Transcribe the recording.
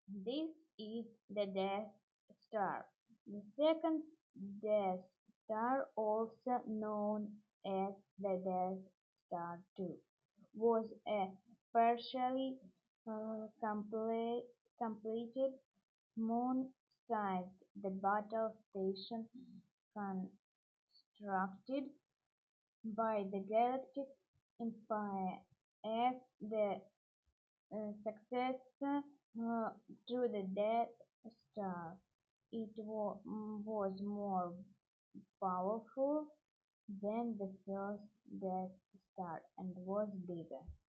This is the Death Star. The second Death Star, also known as the Death Star II, was a partially completed moon-sized the battle station constructed by the Galactic Empire as the successor to the Death Star. It was more powerful than the first Death Star and was bigger.